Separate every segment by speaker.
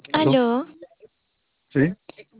Speaker 1: ¿Aló?
Speaker 2: Aló,
Speaker 1: ¿Sí?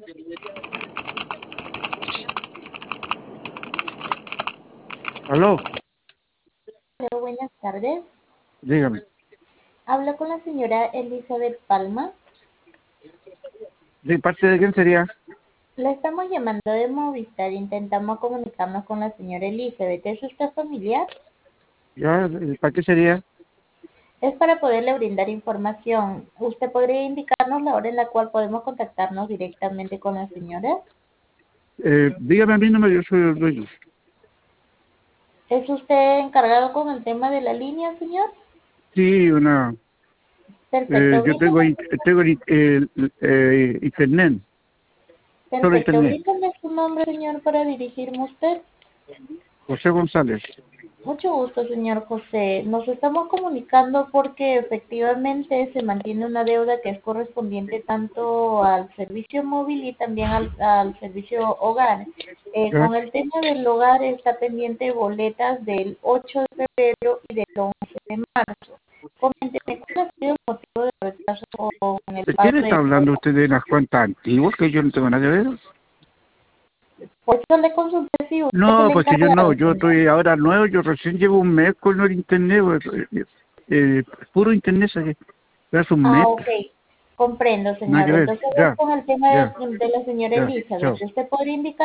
Speaker 1: ¿Aló?
Speaker 3: Hola, buenas tardes.
Speaker 1: Dígame.
Speaker 3: Hablo con la señora Elizabeth Palma.
Speaker 1: ¿De parte de quién sería?
Speaker 3: La estamos llamando de Movistar. Intentamos comunicarnos con la señora Elizabeth. ¿Es usted familiar?
Speaker 1: ¿Ya? ¿Para qué sería?
Speaker 3: Es para poderle brindar información. ¿Usted podría indicarnos la hora en la cual podemos contactarnos directamente con la señora?
Speaker 1: Dígame a mi número, yo soy el dueño.
Speaker 3: ¿Es usted encargado con el tema de la línea, señor?
Speaker 1: Sí,
Speaker 3: Perfecto,
Speaker 1: yo tengo,
Speaker 3: bríndame,
Speaker 1: internet, solo
Speaker 3: perfecto,
Speaker 1: internet.
Speaker 3: bríndame su nombre, señor, para dirigirme a usted.
Speaker 1: José González.
Speaker 3: Mucho gusto, señor José. Nos estamos comunicando porque efectivamente se mantiene una deuda que es correspondiente tanto al servicio móvil y también al servicio hogar.
Speaker 1: ¿Ya?
Speaker 3: Con el tema del hogar está pendiente boletas del 8 de febrero y del 11 de marzo. Coménteme, ¿cuál ha sido el motivo de retraso con el
Speaker 1: ¿De
Speaker 3: pago
Speaker 1: quién está
Speaker 3: de
Speaker 1: hablando usted de las cuentas antiguas que yo no tengo nada que ver?
Speaker 3: Por eso le consulté si usted es
Speaker 1: No,
Speaker 3: el
Speaker 1: pues que yo no,
Speaker 3: encargado,
Speaker 1: yo
Speaker 3: señor.
Speaker 1: estoy ahora nuevo, yo recién llevo un mes con el internet, puro internet, ¿sabe? Hace un
Speaker 3: Ah,
Speaker 1: mes,
Speaker 3: ok. Comprendo,
Speaker 1: nada
Speaker 3: señor.
Speaker 1: que ver,
Speaker 3: Entonces es
Speaker 1: ya,
Speaker 3: con el tema
Speaker 1: ya,
Speaker 3: de la señora
Speaker 1: ya,
Speaker 3: Elizabeth.
Speaker 1: chao.
Speaker 3: ¿Usted podría indicar